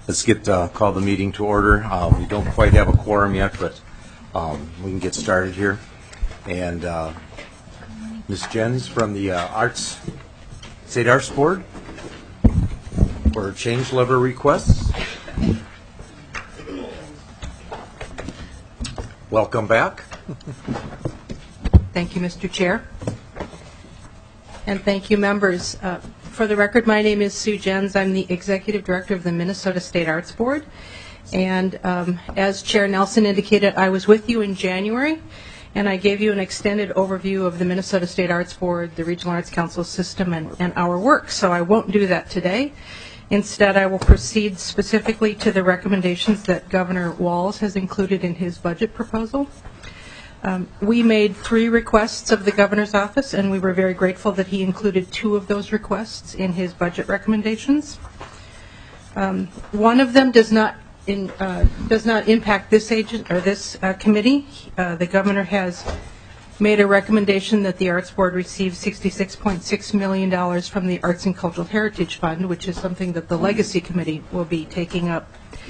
Let's call the meeting to order. We don't quite have a quorum yet, but we can get started here. And Ms. Jens from the State Arts Board for change letter requests. Welcome back. Thank you, Mr. Chair. And thank you, members. For the record, my name is Sue Jens. I'm the Executive Director of the Minnesota State Arts Board. And as Chair Nelson indicated, I was with you in January, and I gave you an extended overview of the Minnesota State Arts Board, the Regional Arts Council system, and our work. So I won't do that today. Instead, I will proceed specifically to the recommendations that Governor Walz has included in his budget proposal. We made 3 requests of the governor's office, and we were very grateful that he included 2 of those requests in his budget recommendations. One of them does not impact this committee. The governor has made a recommendation that the Arts Board receive $66.6 million from the Arts and Cultural Heritage Fund, which is something that the Legacy Committee will be taking up.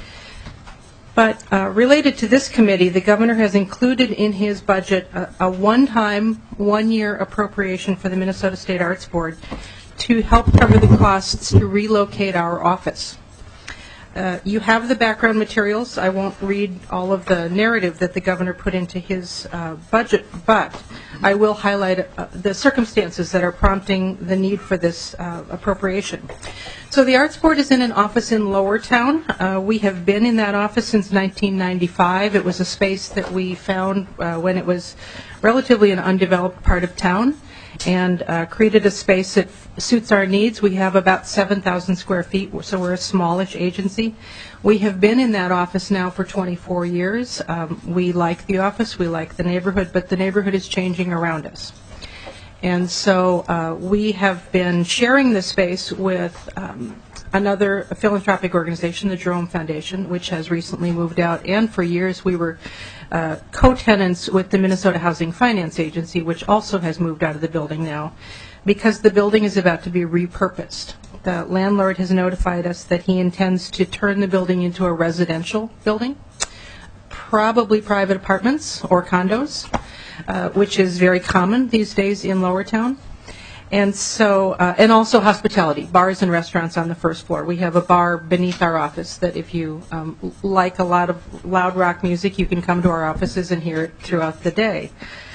But related to this committee, the governor has included in his budget a one-time, one-year appropriation for the Minnesota State Arts Board to help cover the costs to relocate our office. You have the background materials. I won't read all of the narrative that the governor put into his budget, but I will highlight the circumstances that are prompting the need for this appropriation. So the Arts Board is in an office in Lowertown. We have been in that office since 1995. It was a space that we found when it was relatively an undeveloped part of town, and created a space that suits our needs. We have about 7,000 square feet, so we're a smallish agency. We have been in that office now for 24 years. We like the office, we like the neighborhood, but the neighborhood is changing around us. And so we have been sharing this space with another philanthropic organization, the Jerome Foundation, which has recently moved out, and for years we were co-tenants with the Minnesota Housing Finance Agency, which also has moved out of the building now because the building is about to be repurposed. The landlord has notified us that he intends to turn the building into a residential building, probably private apartments or condos, which is very common these days in Lowertown. And so, and also hospitality, bars and restaurants on the first floor. We have a bar beneath our office that if you like a lot of loud rock music, you can come to our offices and hear it throughout the day.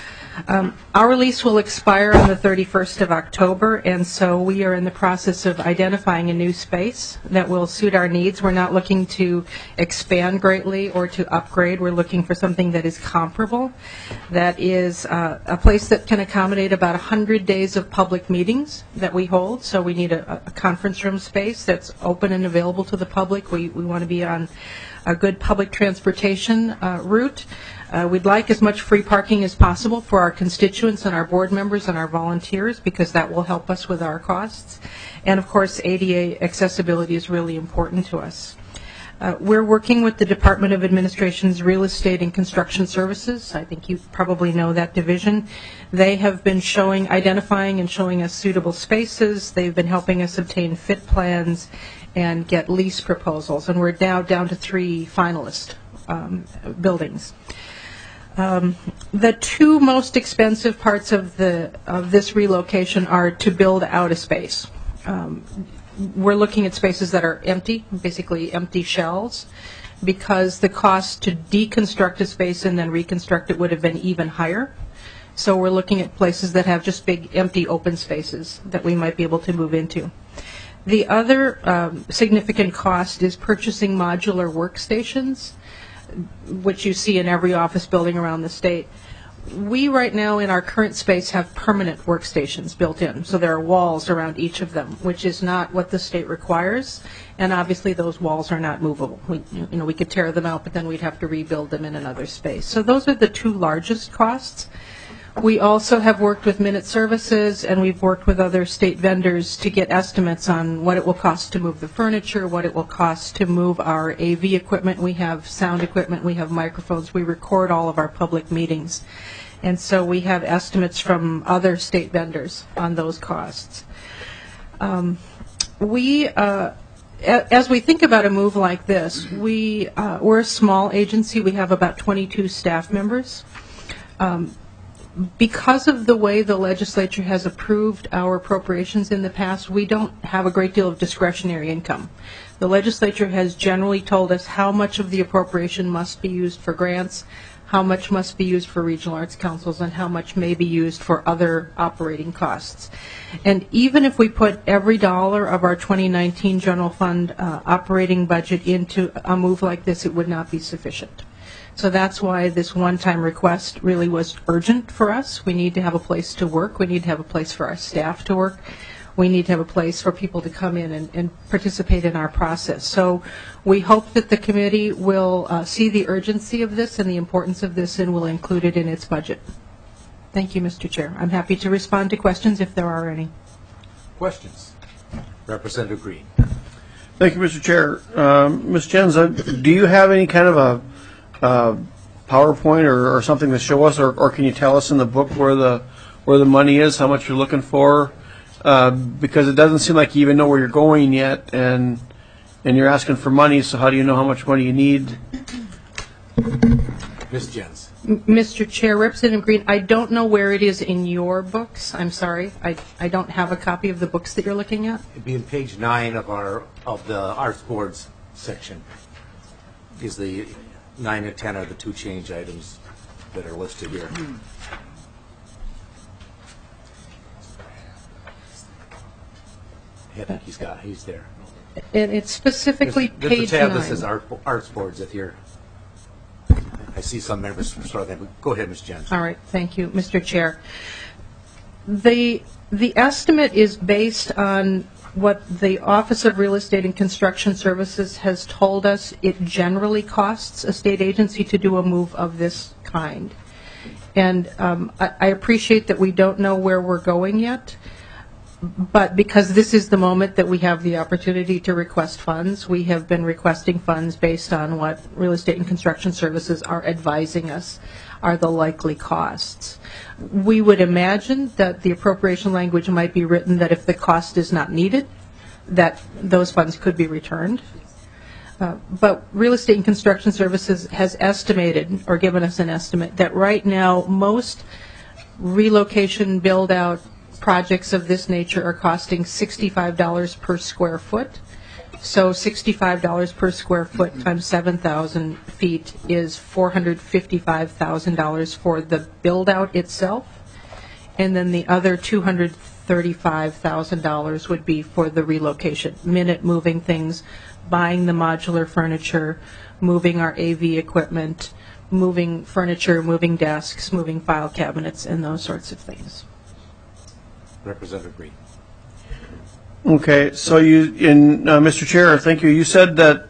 Our lease will expire on the 31st of October, and so we are in the process of identifying a new space that will suit our needs. We're not looking to expand greatly or to upgrade. We're looking for something that is comparable, that is a place that can accommodate about 100 days of public meetings that we hold. So we need a conference room space that's open and available to the public. We want to be on a good public transportation route. We'd like as much free parking as possible for our constituents and our board members and our volunteers, because that will help us with our costs. And of course, ADA accessibility is really important to us. We're working with the Department of Administration's Real Estate and Construction Services. I think you probably know that division. They have been identifying and showing us suitable spaces. They've been helping us obtain fit plans and get lease proposals. And we're now down to 3 finalist buildings. The 2 most expensive parts of this relocation are to build out a space. We're looking at spaces that are empty, basically empty shells, because the cost to deconstruct a space and then reconstruct it would have been even higher. So we're looking at places that have just big empty open spaces that we might be able to move into. The other significant cost is purchasing modular workstations, which you see in every office building around the state. We right now in our current space have permanent workstations built in, so there are walls around each of them, which is not what the state requires, and obviously those walls are not movable. We could tear them out, but then we'd have to rebuild them in another space. So those are the 2 largest costs. We also have worked with Minute Services, and we've worked with other state vendors to get estimates on what it will cost to move the furniture, what it will cost to move our AV equipment. We have sound equipment, we have microphones, we record all of our public meetings. And so we have estimates from other state vendors on those costs. We as we think about a move like this, we're a small agency. We have about 22 staff members. Because of the way the legislature has approved our appropriations in the past, we don't have a great deal of discretionary income. The legislature has generally told us how much of the appropriation must be used for grants, how much must be used for regional arts councils, and how much may be used for other operating costs. And even if we put every dollar of our 2019 general fund operating budget into a move like this, it would not be sufficient. So that's why this one-time request really was urgent for us. We need to have a place to work. We need to have a place for our staff to work. We need to have a place for people to come in and participate in our process. So we hope that the committee will see the urgency of this and the importance of this and will include it in its budget. Thank you, Mr. Chair. I'm happy to respond to questions if there are any. Questions? Representative Green. Thank you, Mr. Chair. Ms. Jens, do you have any kind of a PowerPoint or something to show us, or can you tell us in the book where the money is, how much you're looking for? Because it doesn't seem like you even know where you're going yet, and you're asking for money. So how do you know how much money you need? Ms. Jens. Mr. Chair, Representative Green, I don't know where it is in your books. I'm sorry. I don't have a copy of the books that you're looking at. It'd be in page 9 of the Arts Board's section. Is the 9 and 10 are the two change items that are listed here. I think he's there. And it's specifically There's page a tab 9. that says Arts Boards if you're. I see some members sort of that. Go ahead, Ms. Jens. All right. Thank you, Mr. Chair. The estimate is based on what the Office of Real Estate and Construction Services has told us it generally costs a state agency to do a move of this kind. And I appreciate that we don't know where we're going yet, but because this is the moment that we have the opportunity to request funds, we have been requesting funds based on what Real Estate and Construction Services are advising us are the likely costs. We would imagine that the appropriation language might be written that if the cost is not needed, that those funds could be returned. But Real Estate and Construction Services has estimated, or given us an estimate, that right now most relocation build-out projects of this nature are costing $65 per square foot. So $65 per square foot times 7,000 feet is $455,000 for the build-out itself. And then the other $235,000 would be for the relocation, minute moving things, buying the modular furniture, moving our AV equipment, moving furniture, moving desks, moving file cabinets, and those sorts of things. Representative Green. Okay, so Mr. Chair, thank you. You said that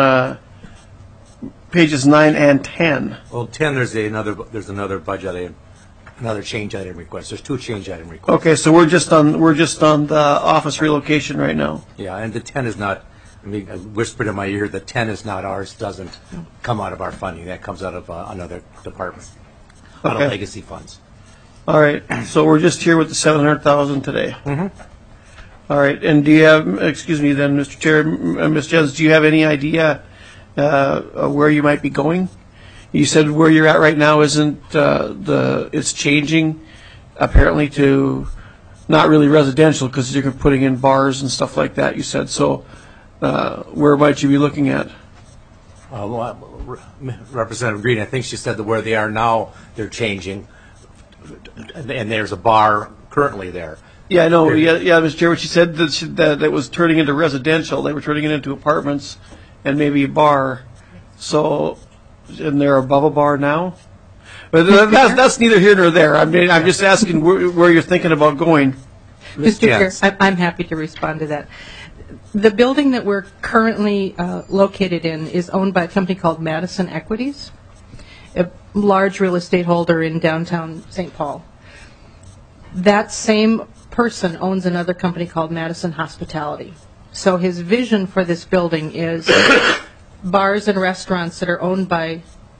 pages 9 and 10. Well, 10 there's another budget item, another change item request. There's two change item requests. Okay, so we're just on the office relocation right now. Yeah, and the 10 is not. I mean, I whispered in my ear that 10 is not ours. Doesn't come out of our funding. That comes out of another department, out of legacy funds. All right, so we're just here with the $700,000 today. Mm-hmm. All right, and do you have, excuse me then, Mr. Chair, Ms. Jens, do you have any idea where you might be going? You said where you're at right now isn't it's changing apparently to not really residential because you're putting in bars and stuff like that, you said. So where might you be looking at? Representative Green, I think she said that where they are now, they're changing, and there's a bar currently there. Yeah, I know. Yeah, Mr. Chair, she said that it was turning into residential. They were turning it into apartments and maybe a bar. So, and they're above a bar now? But that's neither here nor there. I mean, I'm just asking where you're thinking about going. Mr. Chair, I'm happy to respond to that. The building that we're currently located in is owned by a company called Madison Equities, a large real estate holder in downtown St. Paul. That same person owns another company called Madison Hospitality. So his vision for this building is bars and restaurants that are owned by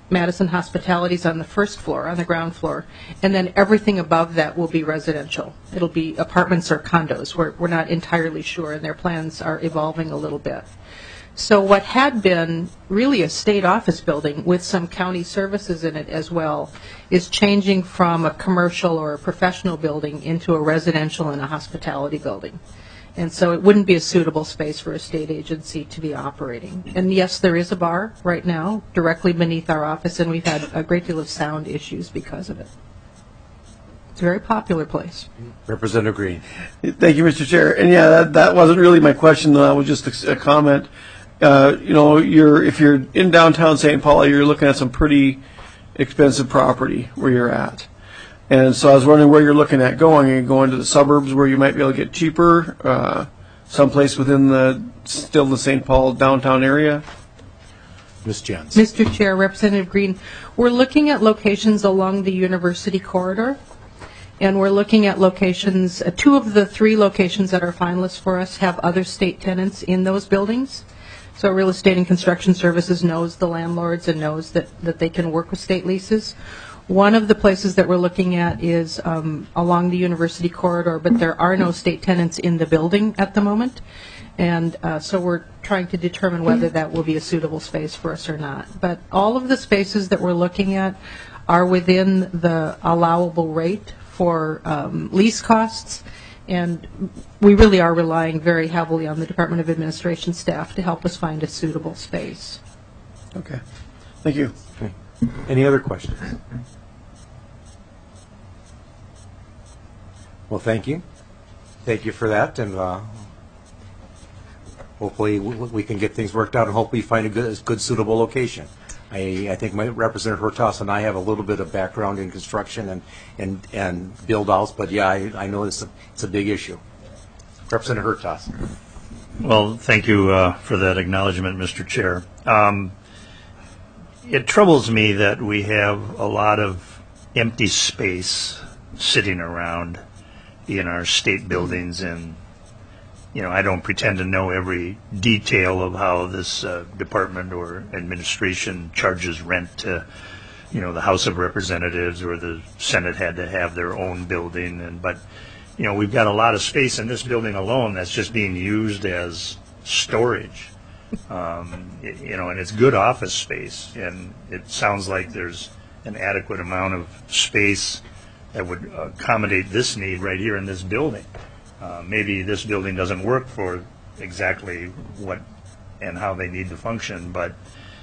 Madison Hospitality's on the first floor, on the ground floor, and then everything above that will be residential. It'll be apartments or condos. We're not entirely sure, and their plans are evolving a little bit. So what had been really a state office building with some county services in it as well is changing from a commercial or a professional building into a residential and a hospitality building. And so it wouldn't be a suitable space for a state agency to be operating. And yes, there is a bar right now directly beneath our office, and we've had a great deal of sound issues because of it. It's a very popular place. Representative Green. Thank you, Mr. Chair. And yeah, that wasn't really my question, though. That was just a comment. If you're in downtown St. Paul, you're looking at some pretty expensive property where you're at. And so I was wondering where you're looking at going. Are you going to the suburbs where you might be able to get cheaper, someplace within still the St. Paul downtown area? Ms. Jens. Mr. Chair, Representative Green, we're looking at locations along the university corridor, and we're looking at locations, 2 of the 3 locations that are finalists for us have other state tenants in those buildings. So Real Estate and Construction Services knows the landlords and knows that they can work with state leases. One of the places that we're looking at is along the university corridor, but there are no state tenants in the building at the moment. And so we're trying to determine whether that will be a suitable space for us or not. But all of the spaces that we're looking at are within the allowable rate for lease costs. And we really are relying very heavily on the Department of Administration staff to help us find a suitable space. Okay. Thank you. Okay. Any other questions? Well, thank you. Thank you for that, and hopefully we can get things worked out and hopefully find a good suitable location. I think my Representative Hertaus and I have a little bit of background in construction and build-outs, but yeah, I know it's a big issue. Representative Hertaus. Well, thank you for that acknowledgement, Mr. Chair. It troubles me that we have a lot of empty space sitting around in our state buildings, and I don't pretend to know every detail of how this department or administration charges rent to, the House of Representatives or the Senate had to have their own building. But we've got a lot of space in this building alone that's just being used as storage. And it's good office space, and it sounds like there's an adequate amount of space that would accommodate this need right here in this building. Maybe this building doesn't work for exactly what and how they need to function, but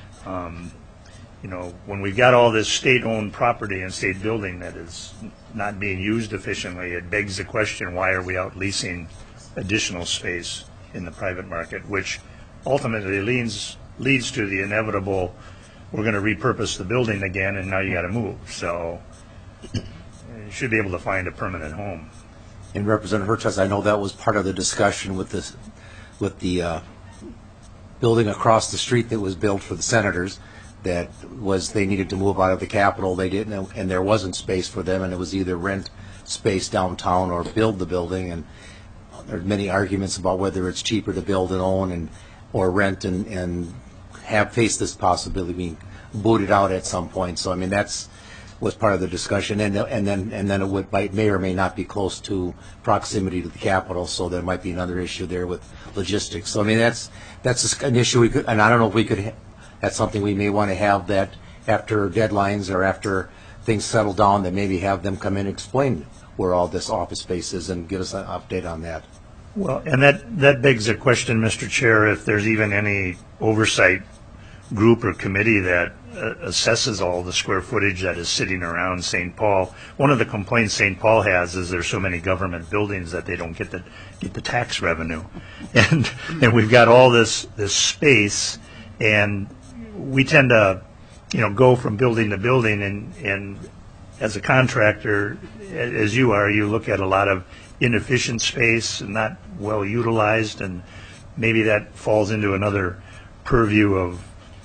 when we've got all this state-owned property and state building that is not being used efficiently, it begs the question, why are we out leasing additional space in the private market, which ultimately leads to the inevitable, we're going to repurpose the building again and now you got to move. So you should be able to find a permanent home. And Representative Hertaus, I know that was part of the discussion with the building across the street that was built for the senators. That was, they needed to move out of the Capitol. They didn't, and there wasn't space for them, and it was either rent space downtown or build the building. And there's many arguments about whether it's cheaper to build and own or rent and have faced this possibility of being booted out at some point. So I mean was part of the discussion, and then it may or may not be close to proximity to the Capitol, so there might be another issue there with logistics. So I mean that's an issue we could, and I don't know if we could. That's something we may want to have that after deadlines or after things settle down, that maybe have them come in and explain where all this office space is and give us an update on that. Well, and that begs the question, Mr. Chair, if there's even any oversight group or committee that assesses all the square footage that is sitting around St. Paul. One of the complaints St. Paul has is there's so many government buildings that they don't get the tax revenue, and we've got all this space, and we tend to go from building to building, and as a contractor, as you are, you look at a lot of inefficient space and not well utilized, and maybe that falls into another purview of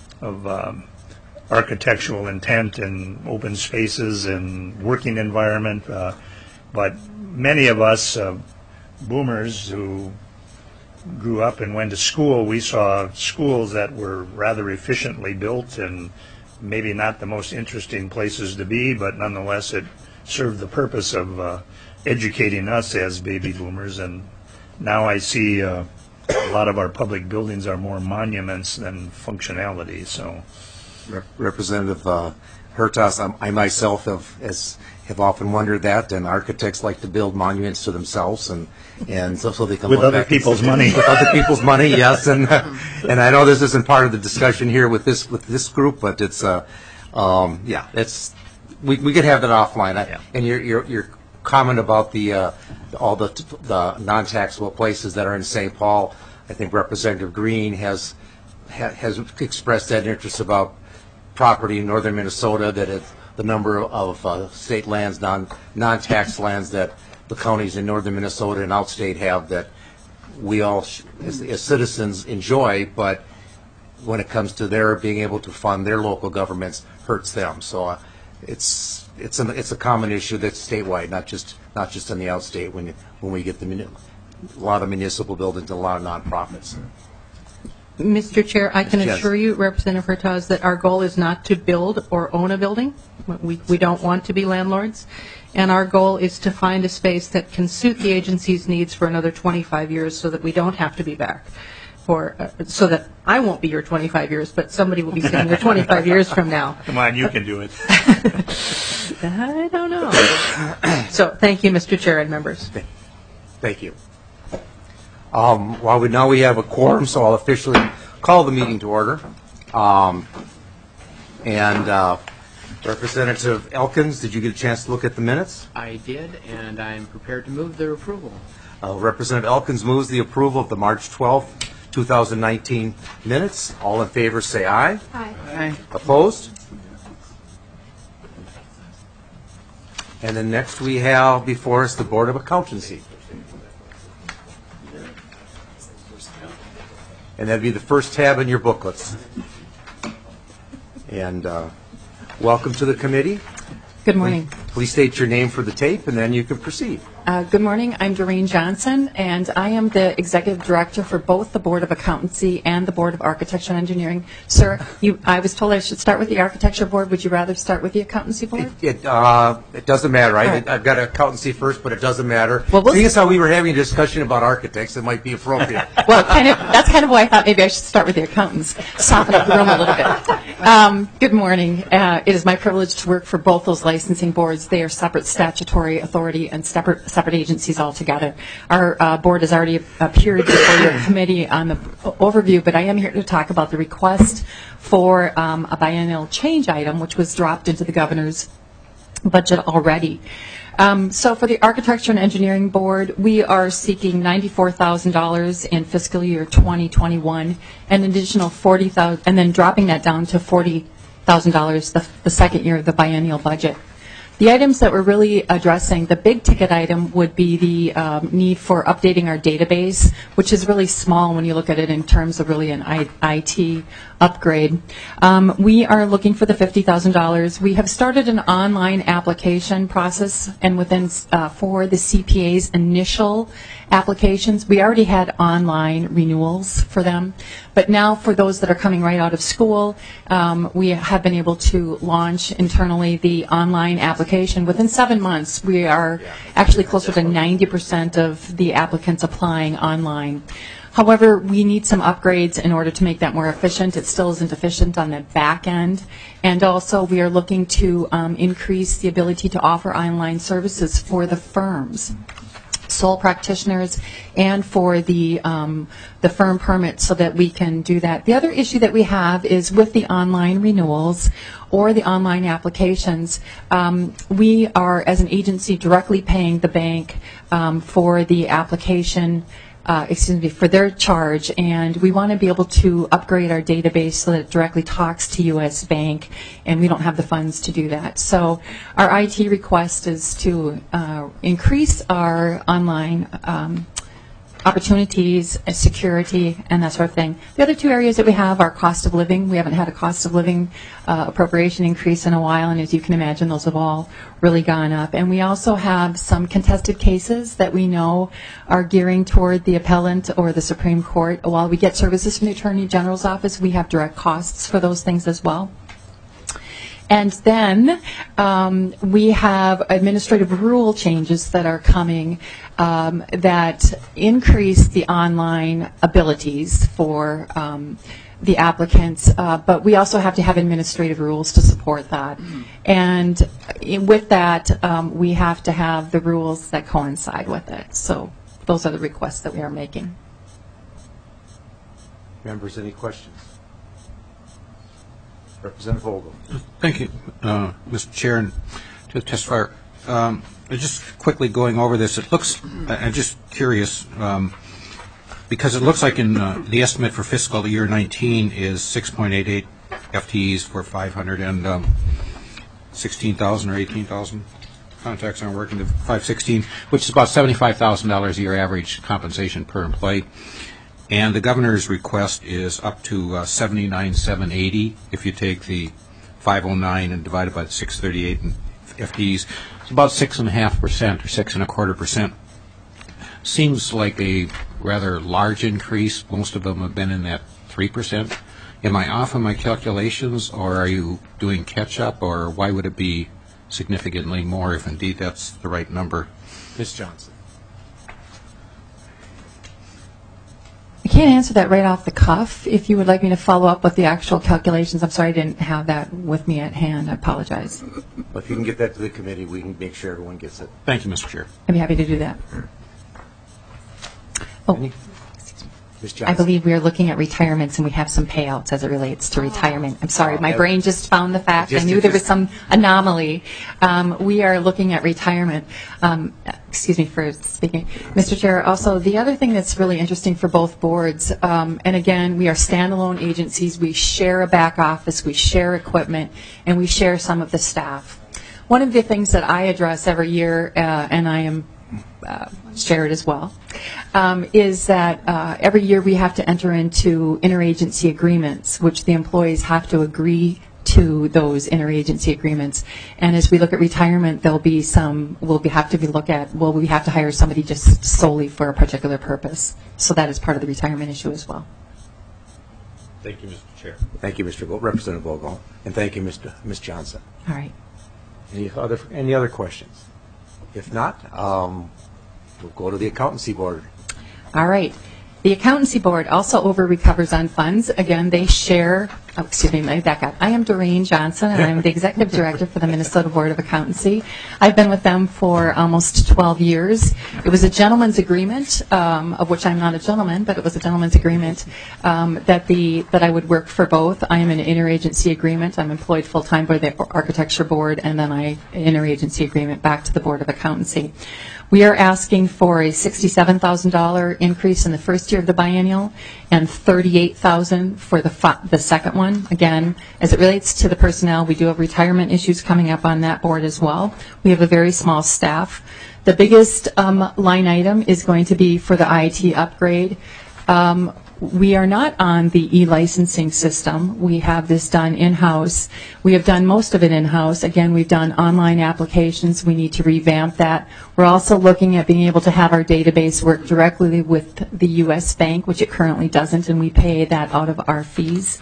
architectural intent and open spaces and working environment. But many of us boomers who grew up and went to school, we saw schools that were rather efficiently built and maybe not the most interesting places to be, but nonetheless it served the purpose of educating us as baby boomers. And now I see a lot of our public buildings are more monuments than functionality. So, Representative Hertas, I myself have often wondered that, and architects like to build monuments to themselves, and so they can with look other back and people's see- money. with other people's money, yes, and I know this isn't part of the discussion here with this group, but it's it's we could have that offline. And your comment about all the non-taxable places that are in St. Paul, I think Representative Green has expressed that interest about property in northern Minnesota, that the number of state lands, non-tax lands that the counties in northern Minnesota and outstate have, that we all, as citizens, enjoy, but when it comes to their being able to fund their local governments, hurts them. So it's a common issue that's statewide, not just in the outstate. When we get a lot of municipal buildings and a lot of nonprofits. Mr. Chair, I can Ms. Jens. assure you, Representative Hertas, that our goal is not to build or own a building. We don't want to be landlords. And our goal is to find a space that can suit the agency's needs for another 25 years so that we don't have to be back. So that I won't be here 25 years, but somebody will be sitting here 25 years from now. Come on, you can do it. I don't know. So thank you, Mr. Chair and members. Thank you. Well, now we have a quorum, so I'll officially call the meeting to order. Representative Elkins, did you get a chance to look at the minutes? I did, and I'm prepared to move their approval. Representative Elkins moves the approval of the March 12th, 2019 minutes. All in favor say aye. Aye. Opposed? And then next we have before us the Board of Accountancy. And that'd be the first tab in your booklets. And welcome to the committee. Good morning. Please state your name for the tape, and then you can proceed. Good morning. I'm Doreen Johnson, and I am the Executive Director for both the Board of Accountancy and the Board of Architecture and Engineering. Sir, I was told I should start with the Architecture Board. Would you rather start with the Accountancy Board? It doesn't matter. right. I've got accountancy first, but it doesn't matter. Well, Seeing as how we were having a discussion about architects, it might be appropriate. Well, that's kind of why I thought maybe I should start with the accountants, soften up the room a little bit. Good morning. It is my privilege to work for both those licensing boards. They are separate statutory authority and separate agencies altogether. Our board has already appeared before your committee on the overview, but I am here to talk about the request for a biennial change item, which was dropped into the governor's budget already. So for the Architecture and Engineering Board, we are seeking $94,000 in fiscal year 2021, and an additional $40,000, and then dropping that down to $40,000 the second year of the biennial budget. The items that we're really addressing, the big ticket item would be the need for updating our database, which is really small when you look at it in terms of really an IT upgrade. We are looking for the $50,000. We have started an online application process, and within for the CPA's initial applications, we already had online renewals for them. But now for those that are coming right out of school, we have been able to launch internally the online application. Within 7 months, we are actually closer to 90% of the applicants applying online. However, we need some upgrades in order to make that more efficient. It still isn't efficient on the back end. And also, we are looking to increase the ability to offer online services for the firms, sole practitioners, and for the firm permit, so that we can do that. The other issue that we have is with the online renewals or the online applications, we are, as an agency, directly paying the bank for the application, for their charge, and we want to be able to upgrade our database so that it directly talks to U.S. Bank, and we don't have the funds to do that. So our IT request is to increase our online opportunities, security, and that sort of thing. The other two areas that we have are cost of living. We haven't had a cost of living appropriation increase in a while, and as you can imagine, those have all really gone up. And we also have some contested cases that we know are gearing toward the appellant or the Supreme Court. While we get services from the Attorney General's office, we have direct costs for those things as well. And then we have administrative rule changes that are coming that increase the online abilities for the applicants, but we also have to have administrative rules to support that. And with that, we have to have the rules that coincide with it. So those are the requests that we are making. Members, any questions? Representative Vogel. Thank you, Mr. Chair, and to the testifier. Just quickly going over this, it looks, I'm just curious, because it looks like in the estimate for fiscal year 19 is 6.88 FTEs for 516,000 or 18,000 contacts aren't working to 516, which is about $75,000 a year average compensation per employee. And the governor's request is up to 79,780 if you take the 509 and divide it by the 638 FTEs. It's about 6.5% or 6.25%. Seems like a rather large increase. Most of them have been in that 3%. Am I off on my calculations, or are you doing catch-up, or why would it be significantly more if indeed that's the right number? Ms. Johnson. I can't answer that right off the cuff. If you would like me to follow up with the actual calculations, I'm sorry I didn't have that with me at hand. I apologize. Well, if you can get that to the committee, we can make sure everyone gets it. Thank you, Mr. Chair. I'd be happy to do that. Oh, Ms. I Johnson. believe we are looking at retirements, and we have some payouts as it relates to retirement. I'm sorry, my Okay. brain just found the fact. I Just- knew there was some anomaly. We are looking at retirement. Excuse me for speaking. Mr. Chair, also, the other thing that's really interesting for both boards, and again, we are standalone agencies. We share a back office, we share equipment, and we share some of the staff. One of the things that I address every year, and I am shared as well, is that every year we have to enter into interagency agreements, which the employees have to agree to those interagency agreements. And as we look at retirement, there'll be some, we have to hire somebody just solely for a particular purpose. So that is part of the retirement issue as well. Thank you, Mr. Chair. Thank you, Representative Vogel, and thank you, Ms. Johnson. All right. Any other questions? If not, we'll go to the Accountancy Board. All right. The Accountancy Board also over-recovers on funds. Again, they share, excuse me, let me back up. I am Doreen Johnson, and I'm the Executive Director for the Minnesota Board of Accountancy. I've been with them for almost 12 years. It was a gentleman's agreement, of which I'm not a gentleman, but it was a gentleman's agreement that I would work for both. I am in an interagency agreement. I'm employed full-time by the Architecture Board, and then interagency agreement back to the Board of Accountancy. We are asking for a $67,000 increase in the first year of the biennial and $38,000 for the second one. Again, as it relates to the personnel, we do have retirement issues coming up on that board as well. We have a very small staff. The biggest line item is going to be for the IT upgrade. We are not on the e-licensing system. We have this done in-house. We have done most of it in-house. Again, we've done online applications. We need to revamp that. We're also looking at being able to have our database work directly with the U.S. Bank, which it currently doesn't, and we pay that out of our fees.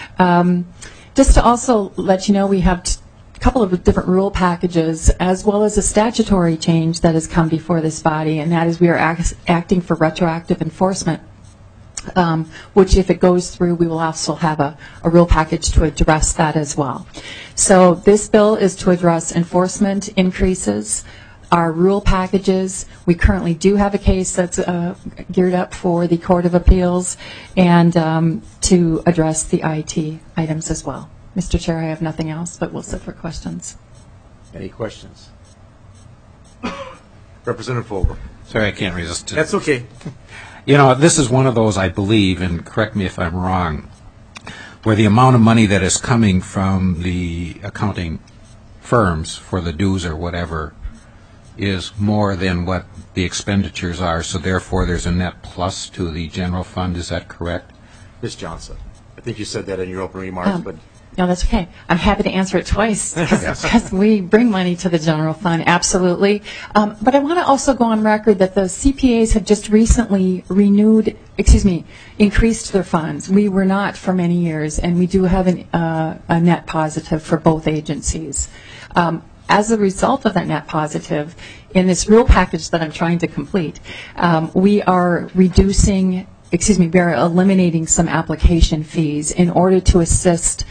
Just to also let you know, we have a couple of different rule packages, as well as a statutory change that has come before this body, and that is we are acting for retroactive enforcement. Which, if it goes through, we will also have a rule package to address that as well. So this bill is to address enforcement increases, our rule packages. We currently do have a case that's geared up for the Court of Appeals, and to address the IT items as well. Mr. Chair, I have nothing else, but we'll sit for questions. Any questions? Representative Vogel. Sorry, I can't resist it. That's okay. You know, this is one of those, I believe, and correct me if I'm wrong, where the amount of money that is coming from the accounting firms for the dues or whatever is more than what the expenditures are, so therefore there's a net plus to the general fund. Is that correct? Ms. Johnson. I think you said that in your opening remarks, but No, that's okay. I'm happy to answer it twice because we bring money to the general fund, absolutely. But I want to also go on record that the CPAs have just recently increased their funds. We were not for many years, and we do have a net positive for both agencies. As a result of that net positive, in this rule package that I'm trying to complete, we are eliminating some application fees in order to assist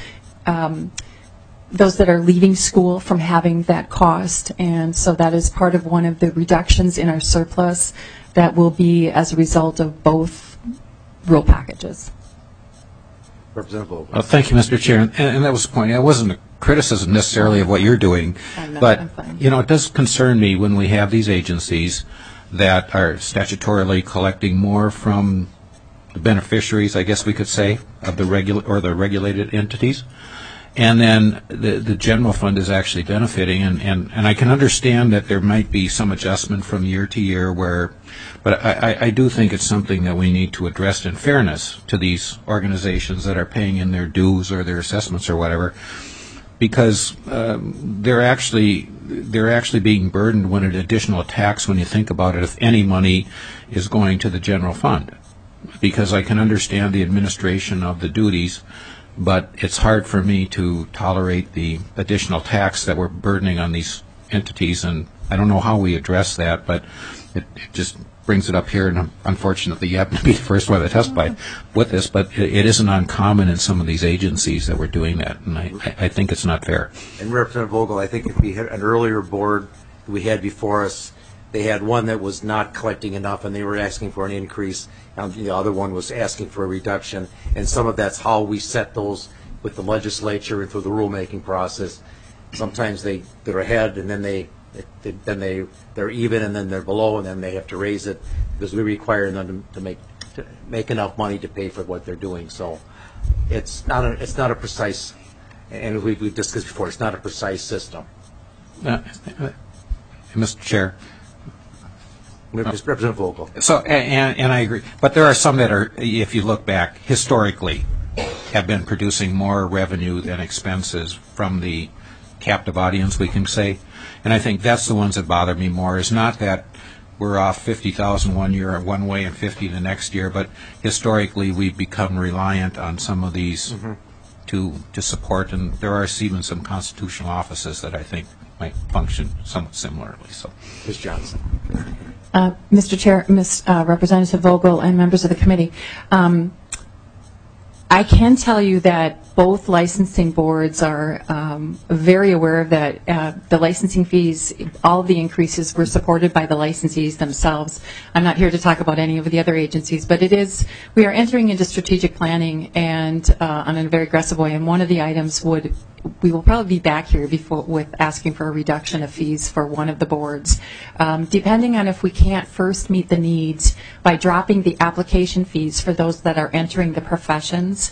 those that are leaving school from having that cost. And so that is part of one of the reductions in our surplus that will be as a result of both rule packages. Representative Vogel. Well, thank you, Mr. Chair. And that was the point. It wasn't a criticism necessarily of what you're doing, but it does concern me when we have these agencies that are statutorily collecting more from the beneficiaries, I guess we could say, of the regulated entities, and then the general fund is actually benefiting. And I can understand that there might be some adjustment from year to year, but I do think it's something that we need to address in fairness to these organizations that are paying in their dues or their assessments or whatever, because they're actually being burdened with an additional tax when you think about it, if any money is going to the general fund. Because I can understand the administration of the duties, but it's hard for me to tolerate the additional tax that we're burdening on these entities, and I don't know how we address that, but it just brings it up here, and unfortunately you happen to be the first one to testify with this, but it isn't uncommon in some of these agencies that we're doing that, and I think it's not fair. And Representative Vogel, I think if we had an earlier board that we had before us, they had one that was not collecting enough and they were asking for an increase, and the other one was asking for a reduction, and some of that's how we set those with the legislature and through the rulemaking process. Sometimes they're ahead, and then they're even, and then they're below, and then they have to raise it because we require them to make enough money to pay for what they're doing. So it's not a precise, and we've discussed before, it's not a precise system. Mr. Chair. Representative Vogel. So, and I agree, but there are some that are, if you look back historically, have been producing more revenue than expenses from the captive audience, we can say, and I think that's the ones that bother me more. Is not that we're off 50,000 one year one way and 50 the next year, but historically we've become reliant on some of these to support, and there are even some constitutional offices that I think might function somewhat similarly. So, Ms. Johnson. Mr. Chair, Representative Vogel, and members of the committee, I can tell you that both licensing boards are very aware of that. The licensing fees, all of the increases were supported by the licensees themselves. I'm not here to talk about any of the other agencies, but we are entering into strategic planning and on a very aggressive way, and one of the items we will probably be back here with asking for a reduction of fees for one of the boards. Depending on if we can't first meet the needs by dropping the application fees for those that are entering the professions.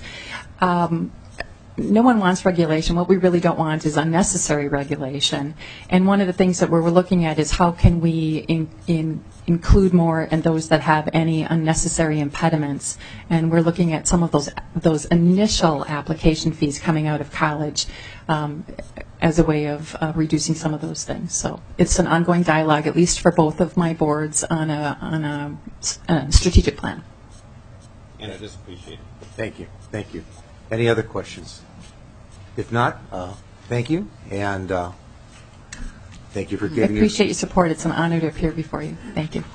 No one wants regulation. What we really don't want is unnecessary regulation. And one of the things that we're looking at is how can we include more in those that have any unnecessary impediments. And we're looking at some of those initial application fees coming out of college as a way of reducing some of those things. So it's an ongoing dialogue, at least for both of my boards, on a strategic plan. and I just appreciate it. Thank you. Thank you. Any other questions? If not, thank you, and thank you for I giving appreciate your support. It's an honor to appear before you. Thank you.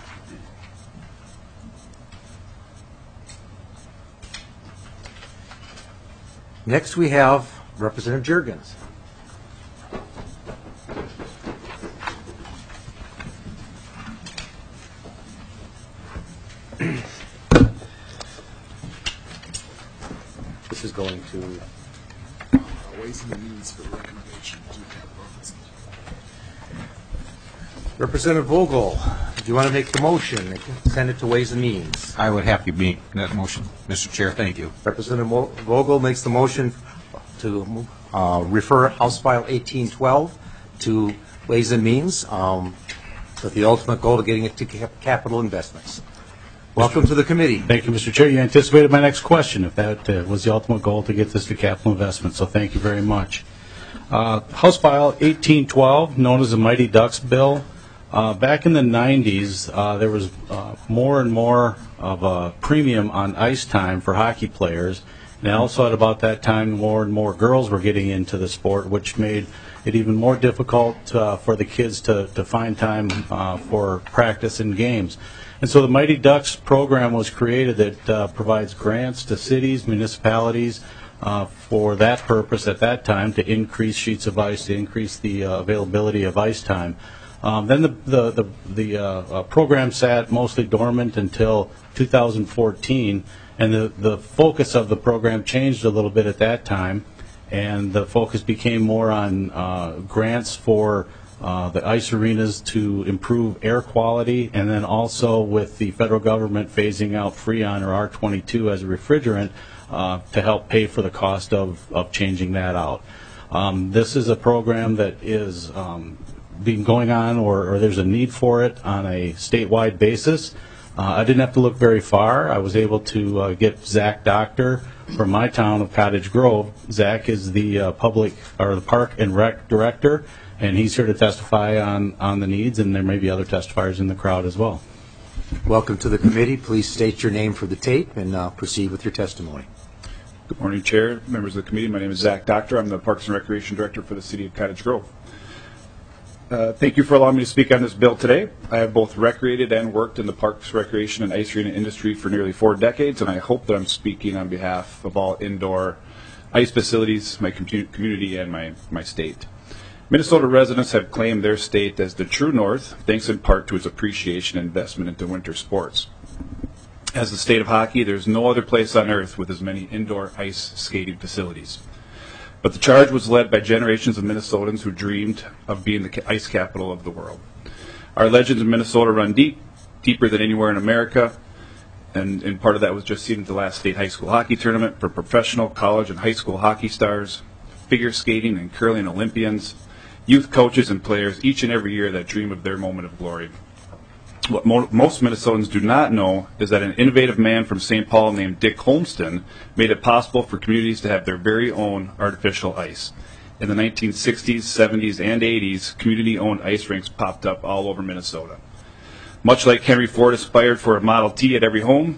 Next, we have Representative Juergens. This is going to Ways and Means for recommendation to capital investment. Representative Vogel. Do you want to make the motion? Send it to Ways and Means. I would have you make that motion, Mr. Chair. Thank you. Representative Vogel makes the motion to refer House File 1812 to Ways and Means with the ultimate goal of getting it to capital investments. Welcome to the committee. Thank you, Mr. Chair. You anticipated my next question, if that was the ultimate goal, to get this to capital investment, so thank you very much. House File 1812, known as the Mighty Ducks Bill. Back in the 90s, there was more and more of a premium on ice time for hockey players. And also at about that time, more and more girls were getting into the sport, which made it even more difficult for the kids to find time for practice and games. And so the Mighty Ducks program was created that provides grants to cities, municipalities, for that purpose at that time, to increase sheets of ice, to increase the availability of ice time. Then the program sat mostly dormant until 2014, and the focus of the program changed a little bit at that time, and the focus became more on grants for the ice arenas to improve air quality, and then also with the federal government phasing out Freon or R22 as a refrigerant to help pay for the cost of changing that out. This is a program that is been going on, or there's a need for it on a statewide basis. I didn't have to look very far. I was able to get Zach Doctor from my town of Cottage Grove. Zach is the Park and Rec Director, and he's here to testify on the needs, and there may be other testifiers in the crowd as well. Welcome to the committee. Please state your name for the tape and proceed with your testimony. Good morning, Chair, members of the committee. My name is Zach Doctor. I'm the Parks and Recreation Director for the City of Cottage Grove. Thank you for allowing me to speak on this bill today. I have both recreated and worked in the parks, recreation, and ice arena industry for nearly 4 decades, and I hope that I'm speaking on behalf of all indoor ice facilities, my community, and my state. Minnesota residents have claimed their state as the true north, thanks in part to its appreciation and investment into winter sports. As the state of hockey, there's no other place on earth with as many indoor ice skating facilities. But the charge was led by generations of Minnesotans who dreamed of being the ice capital of the world. Our legends in Minnesota run deep, deeper than anywhere in America, and part of that was just seen at the last state high school hockey tournament for professional, college, and high school hockey stars, figure skating and curling Olympians, youth coaches and players each and every year that dream of their moment of glory. What most Minnesotans do not know is that an innovative man from St. Paul named Dick Holmston made it possible for communities to have their very own artificial ice. In the 1960s, 70s, and 80s, community-owned ice rinks popped up all over Minnesota. Much like Henry Ford aspired for a Model T at every home,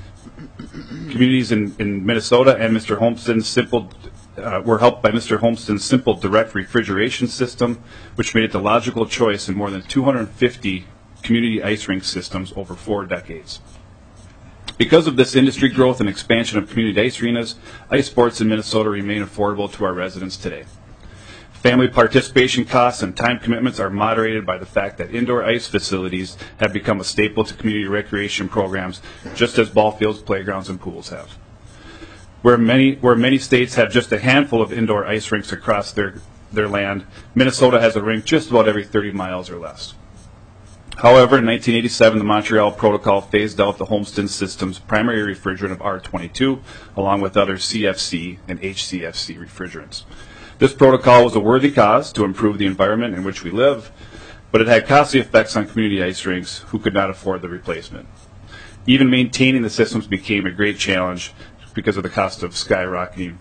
communities in Minnesota and Mr. Holmston's were helped by Mr. Holmston's simple direct refrigeration system, which made it the logical choice in more than 250 community ice rink systems over 4 decades. Because of this industry growth and expansion of community ice arenas, ice sports in Minnesota remain affordable to our residents today. Family participation costs and time commitments are moderated by the fact that indoor ice facilities have become a staple to community recreation programs, just as ball fields, playgrounds, and pools have. Where many states have just a handful of indoor ice rinks across their land, Minnesota has a rink just about every 30 miles or less. However, in 1987, the Montreal Protocol phased out the Holmston system's primary refrigerant of R22, along with other CFC and HCFC refrigerants. This protocol was a worthy cause to improve the environment in which we live, but it had costly effects on community ice rinks who could not afford the replacement. Even maintaining the systems became a great challenge because of the cost of skyrocketing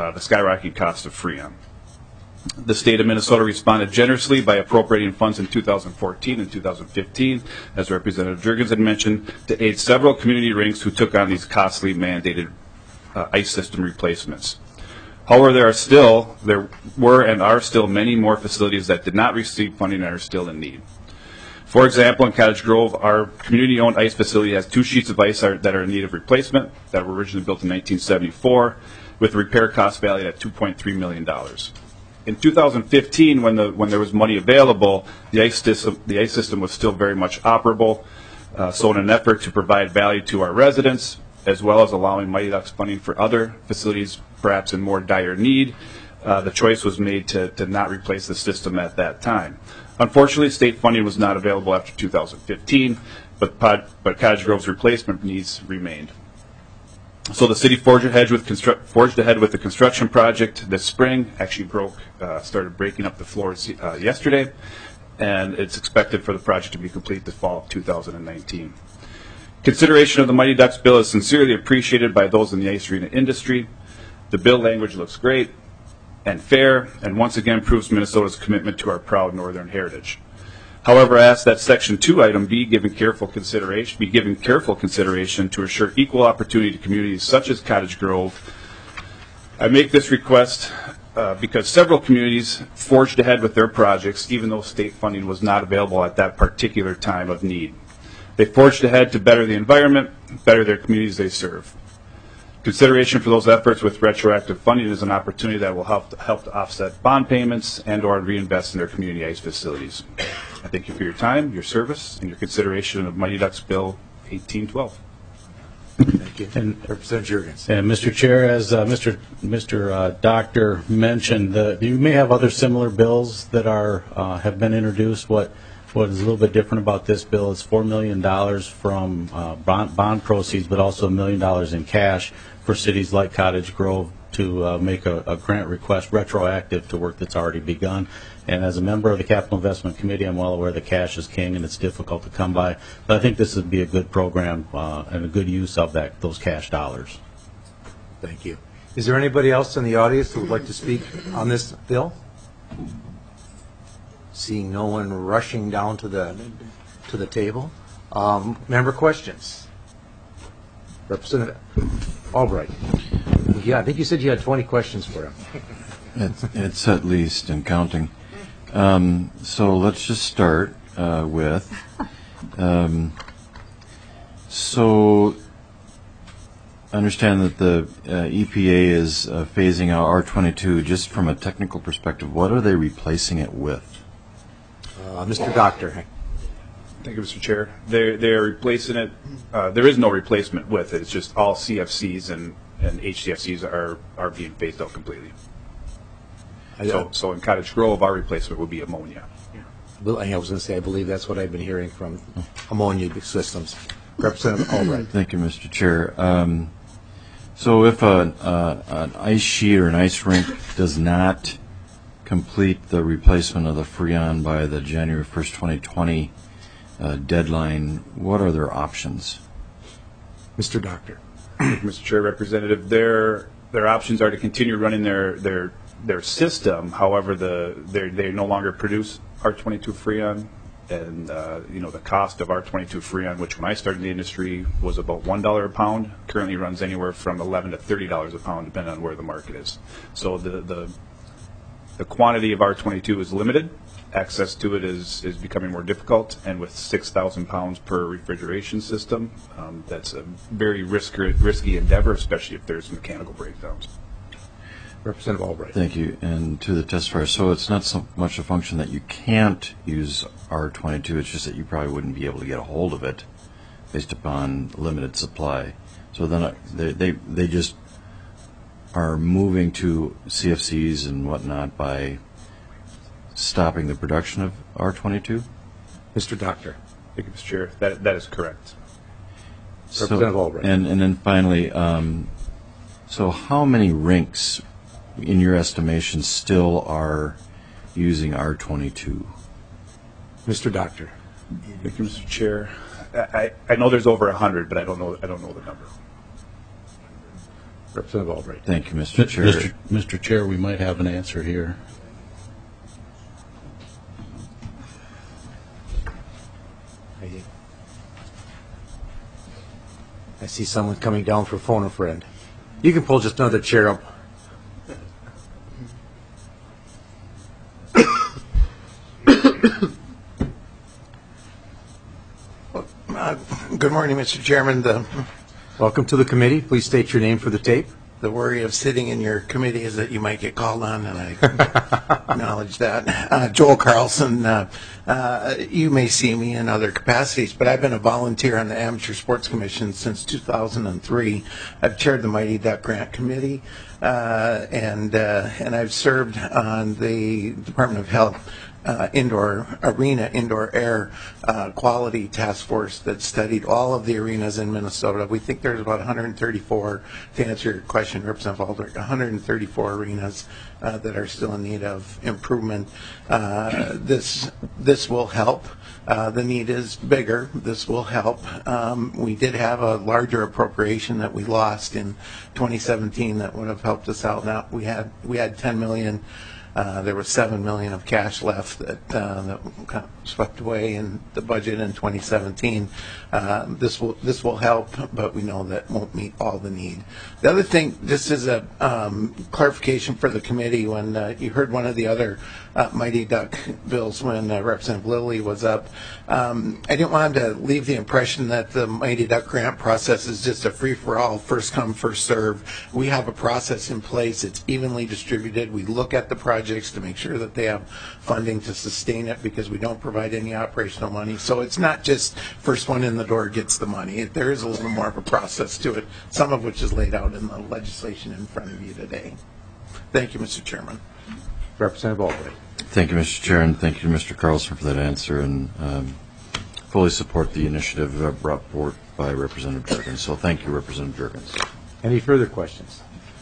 cost of Freon. The state of Minnesota responded generously by appropriating funds in 2014 and 2015, as Representative Juergens had mentioned, to aid several community rinks who took on these costly mandated ice system replacements. However, there were and are still many more facilities that did not receive funding and are still in need. For example, in Cottage Grove, our community-owned ice facility has 2 sheets of ice that are in need of replacement that were originally built in 1974, with repair costs valued at $2.3 million. In 2015, when there was money available, the ice system was still very much operable. So in an effort to provide value to our residents, as well as allowing Mighty Ducks funding for other facilities perhaps in more dire need, the choice was made to not replace the system at that time. Unfortunately, state funding was not available after 2015, but Cottage Grove's replacement needs remained. So the city forged ahead with the construction project this spring. Actually started breaking up the floors yesterday, and it's expected for the project to be complete the fall of 2019. Consideration of the Mighty Ducks bill is sincerely appreciated by those in the ice arena industry. The bill language looks great and fair, and once again proves Minnesota's commitment to our proud northern heritage. However, I ask that Section 2, Item B, be given careful consideration to assure equal opportunity to communities such as Cottage Grove. I make this request because several communities forged ahead with their projects, even though state funding was not available at that particular time of need. They forged ahead to better the environment, better their communities they serve. Consideration for those efforts with retroactive funding is an opportunity that will help to offset bond payments and or reinvest in their community ice facilities. I thank you for your time, your service, and your consideration of Mighty Ducks Bill 1812. Thank you. And Representative Jurgens. And Mr. Chair, as Mr. Doctor mentioned, you may have other similar bills that have been introduced. What is a little bit different about this bill is $4 million from bond proceeds, but also $1 million in cash for cities like Cottage Grove to make a grant request retroactive to work that's already begun. And as a member of the Capital Investment Committee, I'm well aware that cash is king and it's difficult to come by. But I think this would be a good program and a good use of those cash dollars. Thank you. Is there anybody else in the audience who would like to speak on this bill? Seeing no one rushing down to the table. Member questions? Representative Albright. Yeah, I think you said you had 20 questions for him. It's at least and counting. So let's just start with. So I understand that the EPA is phasing out R22. Just from a technical perspective, what are they replacing it with? Mr. Doctor. Thank you, Mr. Chair. They're replacing it. There is no replacement with it. It's just all CFCs and HCFCs are being phased out completely. So in Cottage Grove, our replacement would be ammonia. I was going to say, I believe that's what I've been hearing from ammonia systems. Representative Albright. Thank you, Mr. Chair. So if an ice sheet or an ice rink does not complete the replacement of the Freon by the January 1st, 2020 deadline, what are their options? Mr. Doctor. Mr. Chair, Representative, their options are to continue running their system. However, they no longer produce R22 Freon, and the cost of R22 Freon, which when I started in the industry was about $1 a pound, currently runs anywhere from $11 to $30 a pound, depending on where the market is. So the quantity of R22 is limited. Access to it is becoming more difficult, and with 6,000 pounds per refrigeration system, that's a very risky endeavor, especially if there's mechanical breakdowns. Representative Albright. Thank you. And to the testifier, so it's not so much a function that you can't use R22, it's just that you probably wouldn't be able to get a hold of it based upon limited supply. So then they just are moving to CFCs and whatnot by stopping the production of R22? Mr. Doctor. Thank you, Mr. Chair. That is correct. Representative Albright. And then finally, so how many rinks, in your estimation, still are using R22? Mr. Doctor. Thank you, Mr. Chair. I know there's over 100, but I don't know the number. Representative Albright. Thank you, Mr. Chair. Mr. Chair, we might have an answer here. I see someone coming down for phone a friend. You can pull just another chair up. Good morning, Mr. Chairman. Welcome to the committee. Please state your name for the tape. The worry of sitting in your committee is that you might get called on, and I acknowledge that. Joel Carlson, you may see me in other capacities, but I've been a volunteer on the Amateur Sports Commission since 2003. I've chaired the Mighty Duck Grant Committee, and I've served on the Department of Health indoor air quality task force that studied all of the arenas in Minnesota. We think there's about 134, to answer your question, Representative Aldrich, 134 arenas that are still in need of improvement. This will help. The need is bigger. This will help. We did have a larger appropriation that we lost in 2017 that would have helped us out. Now we had $10 million. There was $7 million of cash left that kind of swept away in the budget in 2017. This will help, but we know that won't meet all the need. The other thing, just as a clarification for the committee, when you heard one of the other Mighty Duck bills when Representative Lilly was up, I didn't want him to leave the impression that the Mighty Duck grant process is just a free-for-all, first come, first serve. We have a process in place. It's evenly distributed. We look at the projects to make sure that they have funding to sustain it because we don't provide any operational money. So it's not just first one in the door gets the money. There is a little more of a process to it, some of which is laid out in the legislation in front of you today. Thank you, Mr. Chairman. Representative Albright. Thank you, Mr. Chair, and thank you, Mr. Carlson, for that answer, and fully support the initiative brought forward by Representative Jurgens. So thank you, Representative Jurgens. Any further questions?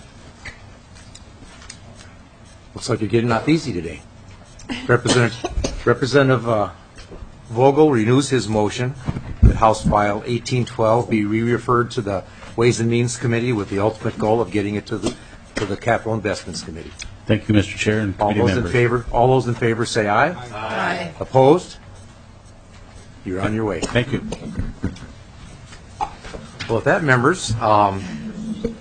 Looks like you're getting off easy today. Representative Vogel renews his motion that House File 1812 be re-referred to the Ways and Means Committee with the ultimate goal of getting it to the Capital Investments Committee. Thank you, Mr. Chair and committee members. All those in favor say aye. Aye. Opposed? You're on your way. Thank you. Well, with that, members, our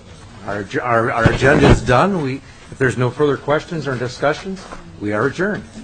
agenda is done. If there's no further questions or discussions, we are adjourned.